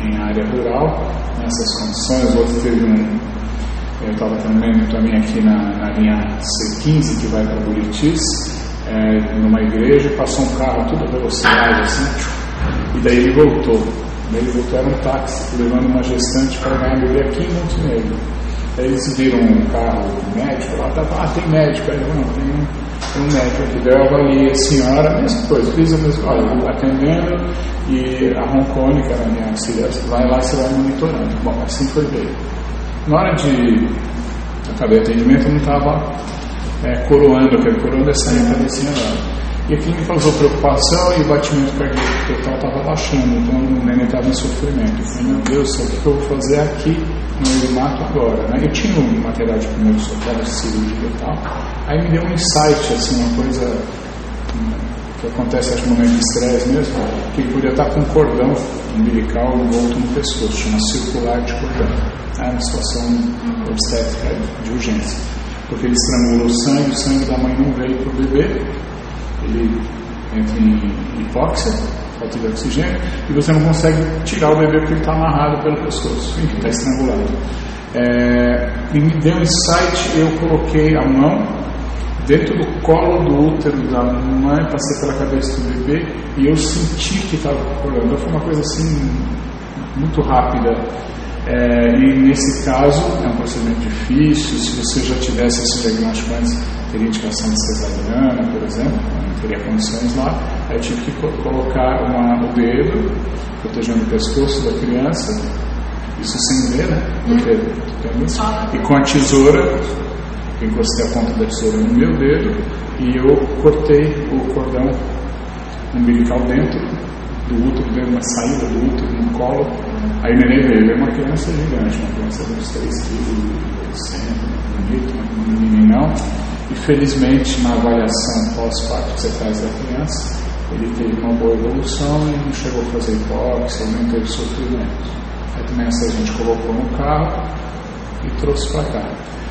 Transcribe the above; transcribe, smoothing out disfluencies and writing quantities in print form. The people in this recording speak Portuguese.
em área rural, nessas condições. Outro teve eu estava também aqui na linha C15, que vai para Buritis, numa igreja, passou um carro a toda velocidade, assim, e daí ele voltou. Era um táxi levando uma gestante para ganhar bebê aqui em Montenegro. Aí eles viram um carro médico lá, tem médico, aí não, tem um médico aqui. Daí eu avaliei a senhora, a mesma coisa, fiz a mesma coisa, atendendo, e a Roncone, que era a minha auxiliar, vai lá e você vai monitorando. Bom, assim foi bem. Na hora de acabar o atendimento, eu não estava coroando, aquele coroando essa cabecinha lá. E aquilo me causou preocupação e o batimento cardíaco total estava baixando, então o neném estava em sofrimento. Eu falei, meu Deus, o que eu vou fazer aqui no mato agora? Né? Eu tinha um material de primeiro socorro, cirúrgico e tal. Aí me deu um insight, assim, uma coisa que acontece acho, no momento de estresse mesmo, que ele podia estar com um cordão umbilical envolto no pescoço, chama circular de cordão. É uma situação obstétrica de urgência. Porque ele estrangulou o sangue da mãe não veio para o bebê. Ele entra em hipóxia, falta de oxigênio, e você não consegue tirar o bebê porque ele está amarrado pelo pescoço, enfim, está estrangulado. E me deu um insight, eu coloquei a mão dentro do colo do útero da mãe, passei pela cabeça do bebê, e eu senti que estava correndo. Foi uma coisa assim, muito rápida. E nesse caso, é um procedimento difícil. Se você já tivesse esse diagnóstico antes, teria indicação de cesariana, por exemplo, não teria condições lá. Aí eu tive que colocar o dedo, protegendo o pescoço da criança, isso sem ver, né? Porque, e com a tesoura, eu encostei a ponta da tesoura no meu dedo e eu cortei o cordão umbilical dentro do útero, dentro de uma saída do útero, no colo. Aí o neném veio, ele é uma criança gigante, uma criança de uns 3 kg, bonito, um meninão. E felizmente na avaliação pós-parto que você faz da criança, ele teve uma boa evolução e não chegou a fazer hipóxia, nem teve sofrimento. Aí também essa a gente colocou no carro e trouxe para cá.